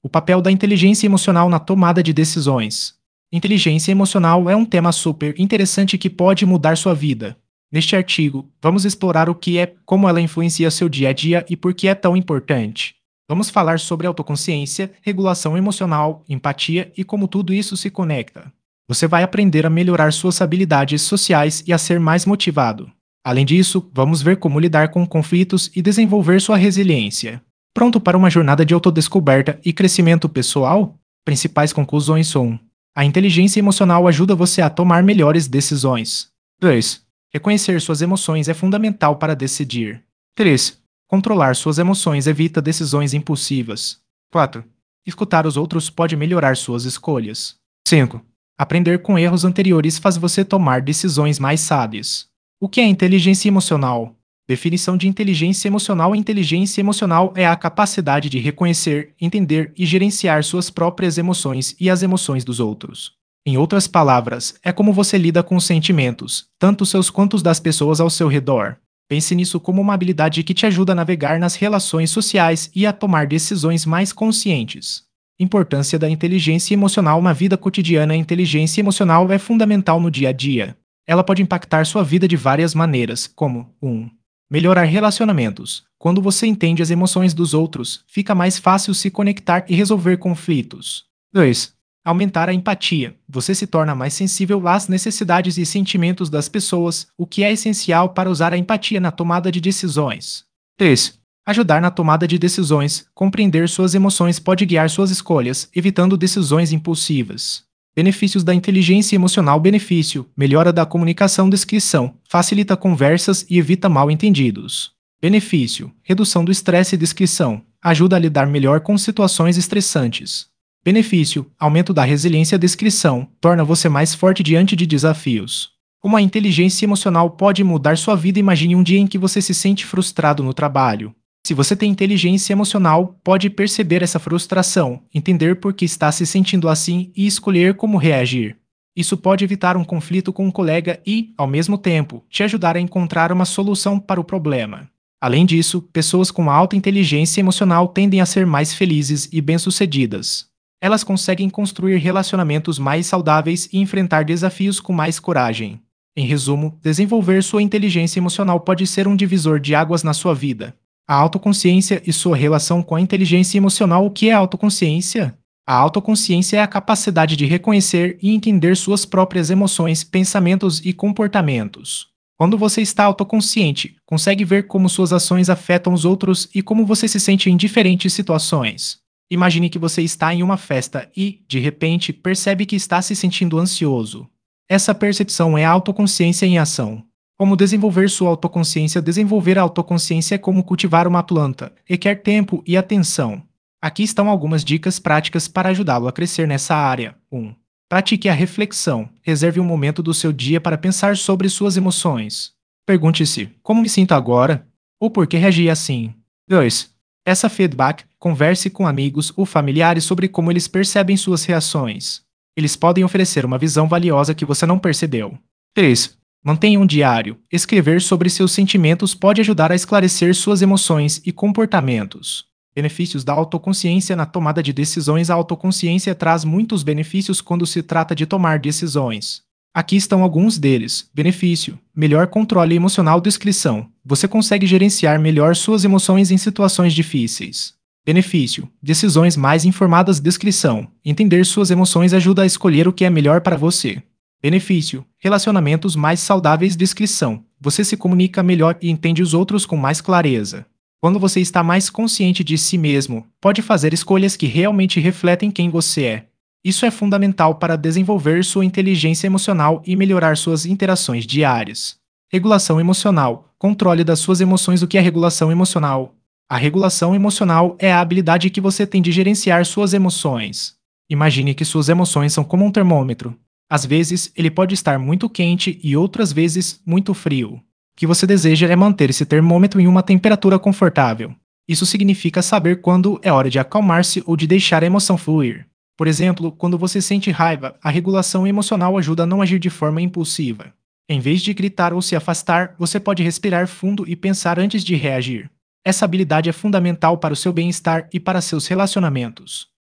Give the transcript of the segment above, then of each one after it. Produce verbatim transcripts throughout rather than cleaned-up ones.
O papel da inteligência emocional na tomada de decisões. Inteligência emocional é um tema super interessante que pode mudar sua vida. Neste artigo, vamos explorar o que é, como ela influencia seu dia a dia e por que é tão importante. Vamos falar sobre autoconsciência, regulação emocional, empatia e como tudo isso se conecta. Você vai aprender a melhorar suas habilidades sociais e a ser mais motivado. Além disso, vamos ver como lidar com conflitos e desenvolver sua resiliência. Pronto para uma jornada de autodescoberta e crescimento pessoal? Principais conclusões são: a inteligência emocional ajuda você a tomar melhores decisões. dois. Reconhecer suas emoções é fundamental para decidir. três. Controlar suas emoções evita decisões impulsivas. quatro. Escutar os outros pode melhorar suas escolhas. cinco. Aprender com erros anteriores faz você tomar decisões mais sábias. O que é inteligência emocional? Definição de inteligência emocional: inteligência emocional é a capacidade de reconhecer, entender e gerenciar suas próprias emoções e as emoções dos outros. Em outras palavras, é como você lida com os sentimentos, tanto seus quanto os das pessoas ao seu redor. Pense nisso como uma habilidade que te ajuda a navegar nas relações sociais e a tomar decisões mais conscientes. Importância da inteligência emocional na vida cotidiana: a inteligência emocional é fundamental no dia a dia. Ela pode impactar sua vida de várias maneiras, como um. Melhorar relacionamentos. Quando você entende as emoções dos outros, fica mais fácil se conectar e resolver conflitos. dois. Aumentar a empatia. Você se torna mais sensível às necessidades e sentimentos das pessoas, o que é essencial para usar a empatia na tomada de decisões. três. Ajudar na tomada de decisões. Compreender suas emoções pode guiar suas escolhas, evitando decisões impulsivas. Benefícios da inteligência emocional: benefício: melhora da comunicação, descrição, facilita conversas e evita mal-entendidos. Benefício: redução do estresse e descrição, ajuda a lidar melhor com situações estressantes. Benefício: aumento da resiliência, descrição, torna você mais forte diante de desafios. Como a inteligência emocional pode mudar sua vida? Imagine um dia em que você se sente frustrado no trabalho. Se você tem inteligência emocional, pode perceber essa frustração, entender por que está se sentindo assim e escolher como reagir. Isso pode evitar um conflito com um colega e, ao mesmo tempo, te ajudar a encontrar uma solução para o problema. Além disso, pessoas com alta inteligência emocional tendem a ser mais felizes e bem-sucedidas. Elas conseguem construir relacionamentos mais saudáveis e enfrentar desafios com mais coragem. Em resumo, desenvolver sua inteligência emocional pode ser um divisor de águas na sua vida. A autoconsciência e sua relação com a inteligência emocional. O que é autoconsciência? A autoconsciência é a capacidade de reconhecer e entender suas próprias emoções, pensamentos e comportamentos. Quando você está autoconsciente, consegue ver como suas ações afetam os outros e como você se sente em diferentes situações. Imagine que você está em uma festa e, de repente, percebe que está se sentindo ansioso. Essa percepção é a autoconsciência em ação. Como desenvolver sua autoconsciência? Desenvolver a autoconsciência é como cultivar uma planta, requer tempo e atenção. Aqui estão algumas dicas práticas para ajudá-lo a crescer nessa área. um. Pratique a reflexão. Reserve um momento do seu dia para pensar sobre suas emoções. Pergunte-se: como me sinto agora? Ou por que reagi assim? dois. Peça feedback. Converse com amigos ou familiares sobre como eles percebem suas reações. Eles podem oferecer uma visão valiosa que você não percebeu. três. Mantenha um diário. Escrever sobre seus sentimentos pode ajudar a esclarecer suas emoções e comportamentos. Benefícios da autoconsciência na tomada de decisões. A autoconsciência traz muitos benefícios quando se trata de tomar decisões. Aqui estão alguns deles. Benefício: melhor controle emocional. Descrição: você consegue gerenciar melhor suas emoções em situações difíceis. Benefício: decisões mais informadas. Descrição: entender suas emoções ajuda a escolher o que é melhor para você. Benefício: relacionamentos mais saudáveis. Descrição: você se comunica melhor e entende os outros com mais clareza. Quando você está mais consciente de si mesmo, pode fazer escolhas que realmente refletem quem você é. Isso é fundamental para desenvolver sua inteligência emocional e melhorar suas interações diárias. Regulação emocional: controle das suas emoções. O que é regulação emocional? A regulação emocional é a habilidade que você tem de gerenciar suas emoções. Imagine que suas emoções são como um termômetro. Às vezes, ele pode estar muito quente e outras vezes muito frio. O que você deseja é manter esse termômetro em uma temperatura confortável. Isso significa saber quando é hora de acalmar-se ou de deixar a emoção fluir. Por exemplo, quando você sente raiva, a regulação emocional ajuda a não agir de forma impulsiva. Em vez de gritar ou se afastar, você pode respirar fundo e pensar antes de reagir. Essa habilidade é fundamental para o seu bem-estar e para seus relacionamentos.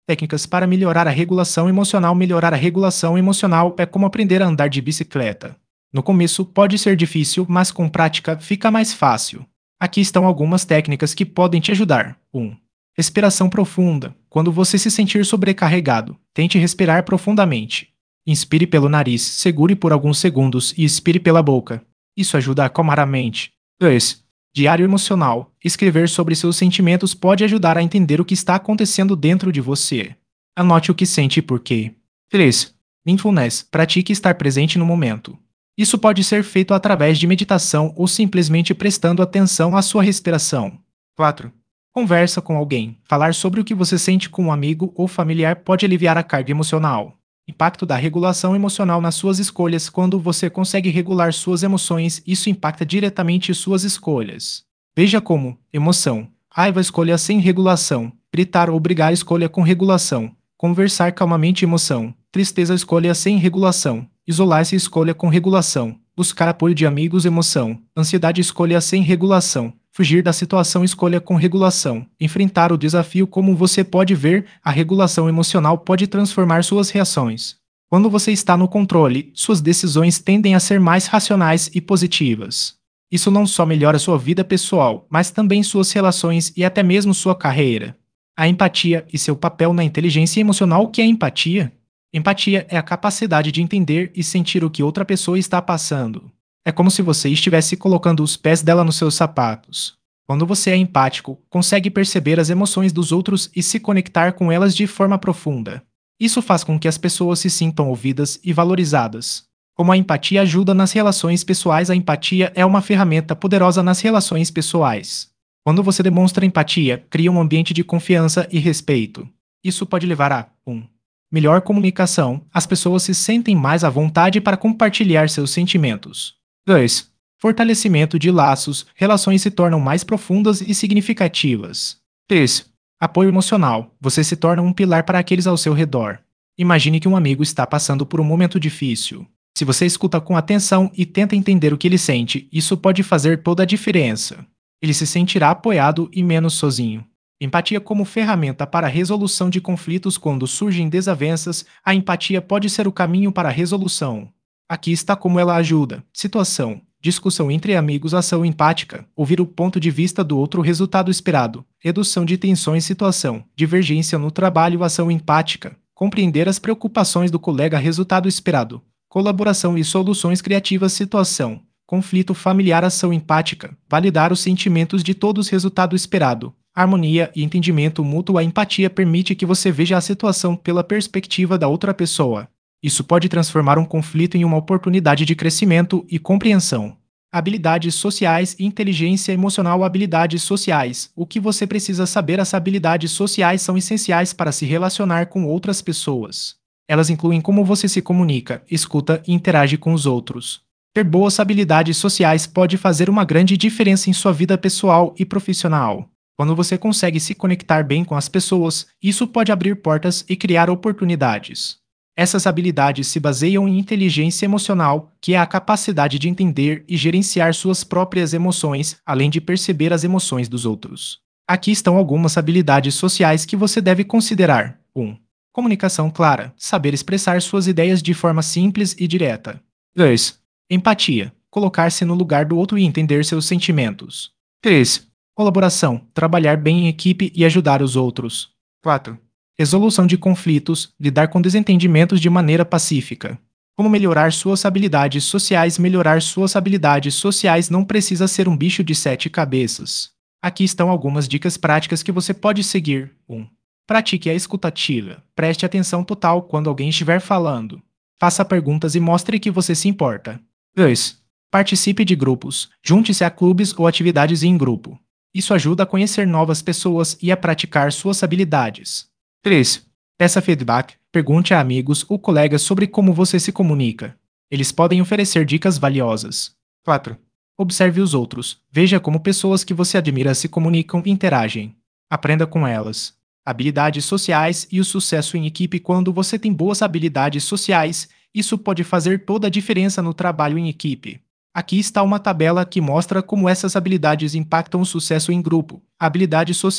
Técnicas para melhorar a regulação emocional. Melhorar a regulação emocional é como aprender a andar de bicicleta. No começo pode ser difícil, mas com prática fica mais fácil. Aqui estão algumas técnicas que podem te ajudar. um. Respiração profunda. Quando você se sentir sobrecarregado, tente respirar profundamente. Inspire pelo nariz, segure por alguns segundos e expire pela boca. Isso ajuda a acalmar a mente. dois. Diário emocional. Escrever sobre seus sentimentos pode ajudar a entender o que está acontecendo dentro de você. Anote o que sente e por quê. três. Mindfulness. Pratique estar presente no momento. Isso pode ser feito através de meditação ou simplesmente prestando atenção à sua respiração. quatro. Conversa com alguém. Falar sobre o que você sente com um amigo ou familiar pode aliviar a carga emocional. Impacto da regulação emocional nas suas escolhas. Quando você consegue regular suas emoções, isso impacta diretamente suas escolhas. Veja como emoção. Raiva, escolha sem regulação. Gritar ou brigar, escolha com regulação. Conversar calmamente, emoção. Tristeza, escolha sem regulação. Isolar-se, escolha com regulação. Buscar apoio de amigos, emoção. Ansiedade, escolha sem regulação. Fugir da situação, escolha com regulação. Enfrentar o desafio. Como você pode ver, a regulação emocional pode transformar suas reações. Quando você está no controle, suas decisões tendem a ser mais racionais e positivas. Isso não só melhora sua vida pessoal, mas também suas relações e até mesmo sua carreira. A empatia e seu papel na inteligência emocional. O que é empatia? Empatia é a capacidade de entender e sentir o que outra pessoa está passando. É como se você estivesse colocando os pés dela nos seus sapatos. Quando você é empático, consegue perceber as emoções dos outros e se conectar com elas de forma profunda. Isso faz com que as pessoas se sintam ouvidas e valorizadas. Como a empatia ajuda nas relações pessoais. A empatia é uma ferramenta poderosa nas relações pessoais. Quando você demonstra empatia, cria um ambiente de confiança e respeito. Isso pode levar a um. Melhor comunicação. As pessoas se sentem mais à vontade para compartilhar seus sentimentos. dois. Fortalecimento de laços. Relações se tornam mais profundas e significativas. três. Apoio emocional. Você se torna um pilar para aqueles ao seu redor. Imagine que um amigo está passando por um momento difícil. Se você escuta com atenção e tenta entender o que ele sente, isso pode fazer toda a diferença. Ele se sentirá apoiado e menos sozinho. Empatia como ferramenta para a resolução de conflitos. Quando surgem desavenças, a empatia pode ser o caminho para a resolução. Aqui está como ela ajuda. Situação. Discussão entre amigos. Ação empática. Ouvir o ponto de vista do outro. Resultado esperado. Redução de tensões. Situação. Divergência no trabalho. Ação empática. Compreender as preocupações do colega. Resultado esperado. Colaboração e soluções criativas. Situação. Conflito familiar. Ação empática. Validar os sentimentos de todos. Resultado esperado. Harmonia e entendimento mútuo. A empatia permite que você veja a situação pela perspectiva da outra pessoa. Isso pode transformar um conflito em uma oportunidade de crescimento e compreensão. Habilidades sociais e inteligência emocional. Habilidades sociais. O que você precisa saber? As habilidades sociais são essenciais para se relacionar com outras pessoas. Elas incluem como você se comunica, escuta e interage com os outros. Ter boas habilidades sociais pode fazer uma grande diferença em sua vida pessoal e profissional. Quando você consegue se conectar bem com as pessoas, isso pode abrir portas e criar oportunidades. Essas habilidades se baseiam em inteligência emocional, que é a capacidade de entender e gerenciar suas próprias emoções, além de perceber as emoções dos outros. Aqui estão algumas habilidades sociais que você deve considerar. um. Comunicação clara. Saber expressar suas ideias de forma simples e direta. dois. Empatia. Colocar-se no lugar do outro e entender seus sentimentos. três. Colaboração. Trabalhar bem em equipe e ajudar os outros. quatro. Resolução de conflitos. Lidar com desentendimentos de maneira pacífica. Como melhorar suas habilidades sociais? Melhorar suas habilidades sociais não precisa ser um bicho de sete cabeças. Aqui estão algumas dicas práticas que você pode seguir. um. Pratique a escuta ativa. Preste atenção total quando alguém estiver falando. Faça perguntas e mostre que você se importa. dois. Participe de grupos. Junte-se a clubes ou atividades em grupo. Isso ajuda a conhecer novas pessoas e a praticar suas habilidades. três. Peça feedback. Pergunte a amigos ou colegas sobre como você se comunica. Eles podem oferecer dicas valiosas. quatro. Observe os outros. Veja como pessoas que você admira se comunicam e interagem. Aprenda com elas. Habilidades sociais e o sucesso em equipe. Quando você tem boas habilidades sociais, isso pode fazer toda a diferença no trabalho em equipe. Aqui está uma tabela que mostra como essas habilidades impactam o sucesso em grupo. Habilidade social.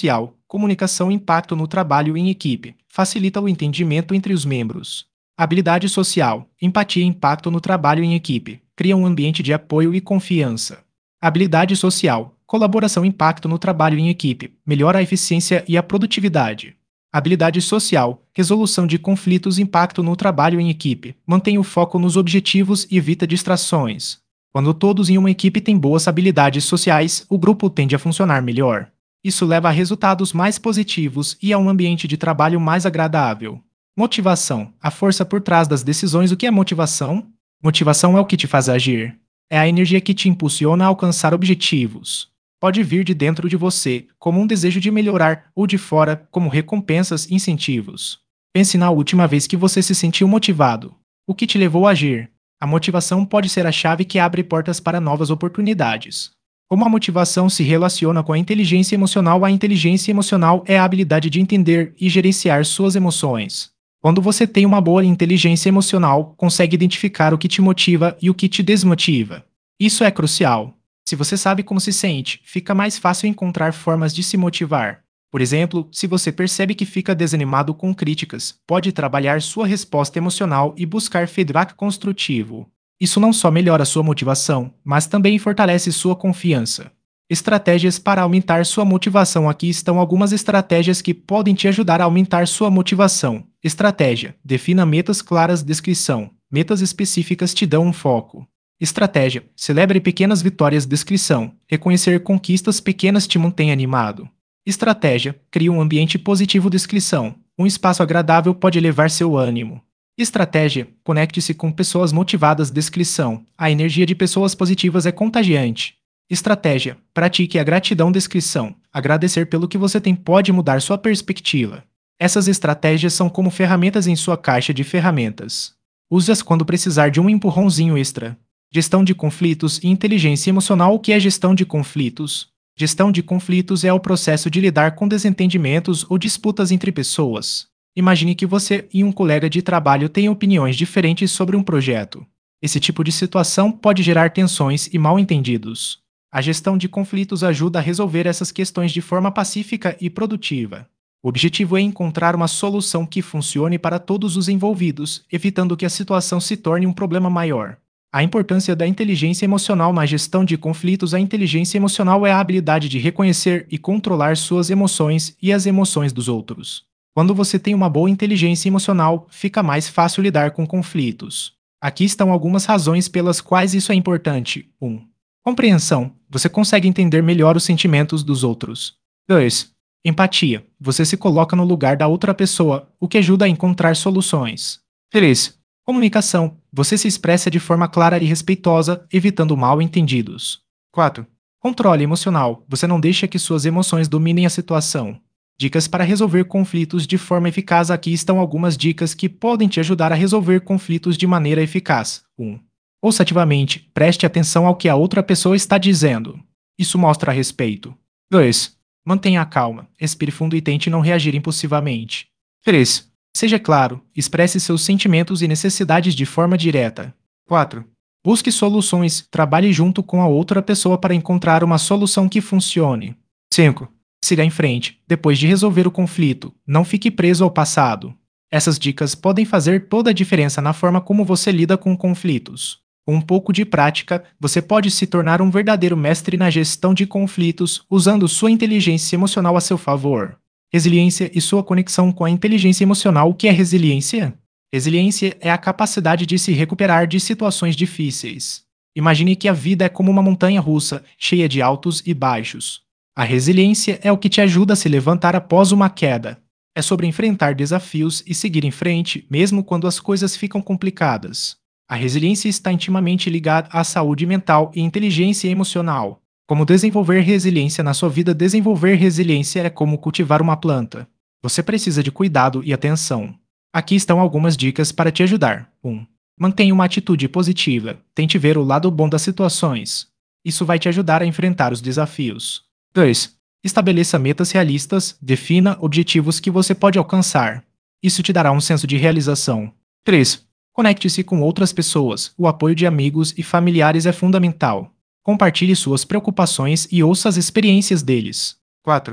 Comunicação e impacto no trabalho em equipe. Facilita o entendimento entre os membros. Habilidade social. Empatia e impacto no trabalho em equipe. Cria um ambiente de apoio e confiança. Habilidade social. Colaboração e impacto no trabalho em equipe. Melhora a eficiência e a produtividade. Habilidade social. Resolução de conflitos e impacto no trabalho em equipe. Mantém o foco nos objetivos e evita distrações. Quando todos em uma equipe têm boas habilidades sociais, o grupo tende a funcionar melhor. Isso leva a resultados mais positivos e a um ambiente de trabalho mais agradável. Motivação. A força por trás das decisões. O que é motivação? Motivação é o que te faz agir. É a energia que te impulsiona a alcançar objetivos. Pode vir de dentro de você, como um desejo de melhorar, ou de fora, como recompensas e incentivos. Pense na última vez que você se sentiu motivado. O que te levou a agir? A motivação pode ser a chave que abre portas para novas oportunidades. Como a motivação se relaciona com a inteligência emocional? A inteligência emocional é a habilidade de entender e gerenciar suas emoções. Quando você tem uma boa inteligência emocional, consegue identificar o que te motiva e o que te desmotiva. Isso é crucial. Se você sabe como se sente, fica mais fácil encontrar formas de se motivar. Por exemplo, se você percebe que fica desanimado com críticas, pode trabalhar sua resposta emocional e buscar feedback construtivo. Isso não só melhora sua motivação, mas também fortalece sua confiança. Estratégias para aumentar sua motivação. Aqui estão algumas estratégias que podem te ajudar a aumentar sua motivação. Estratégia. Defina metas claras. Descrição. Metas específicas te dão um foco. Estratégia. Celebre pequenas vitórias. Descrição. Reconhecer conquistas pequenas te mantém animado. Estratégia. Crie um ambiente positivo. Descrição. Um espaço agradável pode elevar seu ânimo. Estratégia. Conecte-se com pessoas motivadas. Descrição. A energia de pessoas positivas é contagiante. Estratégia. Pratique a gratidão. Descrição. Agradecer pelo que você tem pode mudar sua perspectiva. Essas estratégias são como ferramentas em sua caixa de ferramentas. Use-as quando precisar de um empurrãozinho extra. Gestão de conflitos e inteligência emocional. O que é gestão de conflitos? Gestão de conflitos é o processo de lidar com desentendimentos ou disputas entre pessoas. Imagine que você e um colega de trabalho têm opiniões diferentes sobre um projeto. Esse tipo de situação pode gerar tensões e mal-entendidos. A gestão de conflitos ajuda a resolver essas questões de forma pacífica e produtiva. O objetivo é encontrar uma solução que funcione para todos os envolvidos, evitando que a situação se torne um problema maior. A importância da inteligência emocional na gestão de conflitos. A inteligência emocional é a habilidade de reconhecer e controlar suas emoções e as emoções dos outros. Quando você tem uma boa inteligência emocional, fica mais fácil lidar com conflitos. Aqui estão algumas razões pelas quais isso é importante. um. Compreensão. Você consegue entender melhor os sentimentos dos outros. dois. Empatia. Você se coloca no lugar da outra pessoa, o que ajuda a encontrar soluções. três. Comunicação. Você se expressa de forma clara e respeitosa, evitando mal-entendidos. quatro. Controle emocional. Você não deixa que suas emoções dominem a situação. Dicas para resolver conflitos de forma eficaz. Aqui estão algumas dicas que podem te ajudar a resolver conflitos de maneira eficaz. um. Ouça ativamente. Preste atenção ao que a outra pessoa está dizendo. Isso mostra respeito. dois. Mantenha a calma. Respire fundo e tente não reagir impulsivamente. três. Seja claro. Expresse seus sentimentos e necessidades de forma direta. quatro. Busque soluções. Trabalhe junto com a outra pessoa para encontrar uma solução que funcione. cinco. Siga em frente. Depois de resolver o conflito, não fique preso ao passado. Essas dicas podem fazer toda a diferença na forma como você lida com conflitos. Com um pouco de prática, você pode se tornar um verdadeiro mestre na gestão de conflitos, usando sua inteligência emocional a seu favor. Resiliência e sua conexão com a inteligência emocional. O que é resiliência? Resiliência é a capacidade de se recuperar de situações difíceis. Imagine que a vida é como uma montanha russa, cheia de altos e baixos. A resiliência é o que te ajuda a se levantar após uma queda. É sobre enfrentar desafios e seguir em frente, mesmo quando as coisas ficam complicadas. A resiliência está intimamente ligada à saúde mental e inteligência emocional. Como desenvolver resiliência na sua vida? Desenvolver resiliência é como cultivar uma planta. Você precisa de cuidado e atenção. Aqui estão algumas dicas para te ajudar. um. Mantenha uma atitude positiva. Tente ver o lado bom das situações. Isso vai te ajudar a enfrentar os desafios. dois. Estabeleça metas realistas. Defina objetivos que você pode alcançar. Isso te dará um senso de realização. três. Conecte-se com outras pessoas. O apoio de amigos e familiares é fundamental. Compartilhe suas preocupações e ouça as experiências deles. quatro.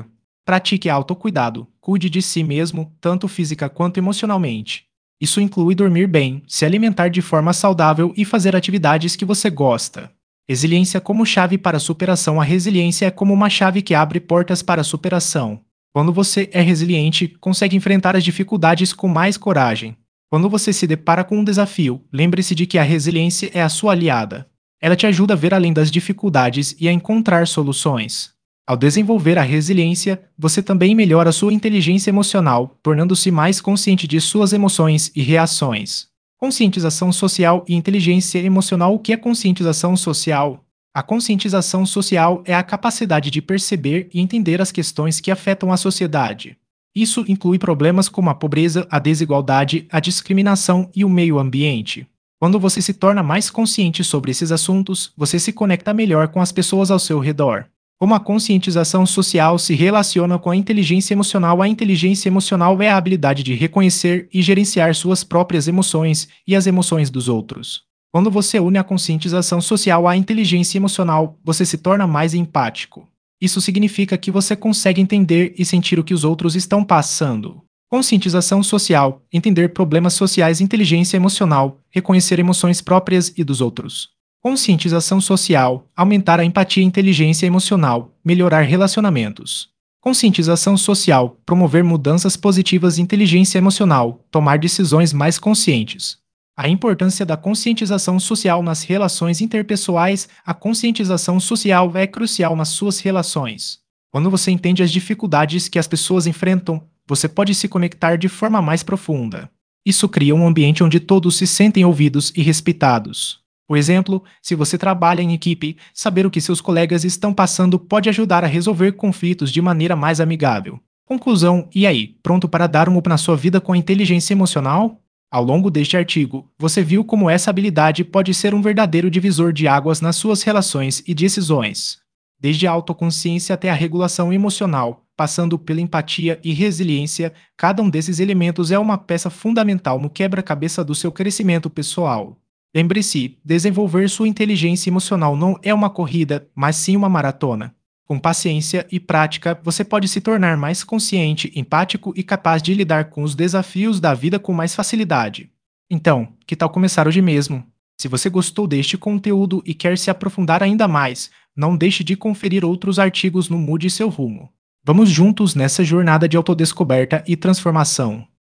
Pratique autocuidado, cuide de si mesmo, tanto física quanto emocionalmente. Isso inclui dormir bem, se alimentar de forma saudável e fazer atividades que você gosta. Resiliência como chave para a superação. A resiliência é como uma chave que abre portas para a superação. Quando você é resiliente, consegue enfrentar as dificuldades com mais coragem. Quando você se depara com um desafio, lembre-se de que a resiliência é a sua aliada. Ela te ajuda a ver além das dificuldades e a encontrar soluções. Ao desenvolver a resiliência, você também melhora sua inteligência emocional, tornando-se mais consciente de suas emoções e reações. Conscientização social e inteligência emocional. O que é conscientização social? A conscientização social é a capacidade de perceber e entender as questões que afetam a sociedade. Isso inclui problemas como a pobreza, a desigualdade, a discriminação e o meio ambiente. Quando você se torna mais consciente sobre esses assuntos, você se conecta melhor com as pessoas ao seu redor. Como a conscientização social se relaciona com a inteligência emocional? A inteligência emocional é a habilidade de reconhecer e gerenciar suas próprias emoções e as emoções dos outros. Quando você une a conscientização social à inteligência emocional, você se torna mais empático. Isso significa que você consegue entender e sentir o que os outros estão passando. Conscientização social, entender problemas sociais. Inteligência emocional, reconhecer emoções próprias e dos outros. Conscientização social, aumentar a empatia. Inteligência emocional, melhorar relacionamentos. Conscientização social, promover mudanças positivas. Inteligência emocional, tomar decisões mais conscientes. A importância da conscientização social nas relações interpessoais. A conscientização social é crucial nas suas relações. Quando você entende as dificuldades que as pessoas enfrentam, você pode se conectar de forma mais profunda. Isso cria um ambiente onde todos se sentem ouvidos e respeitados. Por exemplo, se você trabalha em equipe, saber o que seus colegas estão passando pode ajudar a resolver conflitos de maneira mais amigável. Conclusão: e aí, pronto para dar um up na sua vida com a inteligência emocional? Ao longo deste artigo, você viu como essa habilidade pode ser um verdadeiro divisor de águas nas suas relações e decisões. Desde a autoconsciência até a regulação emocional, passando pela empatia e resiliência, cada um desses elementos é uma peça fundamental no quebra-cabeça do seu crescimento pessoal. Lembre-se, desenvolver sua inteligência emocional não é uma corrida, mas sim uma maratona. Com paciência e prática, você pode se tornar mais consciente, empático e capaz de lidar com os desafios da vida com mais facilidade. Então, que tal começar hoje mesmo? Se você gostou deste conteúdo e quer se aprofundar ainda mais, não deixe de conferir outros artigos no Mude Seu Rumo. Vamos juntos nessa jornada de autodescoberta e transformação.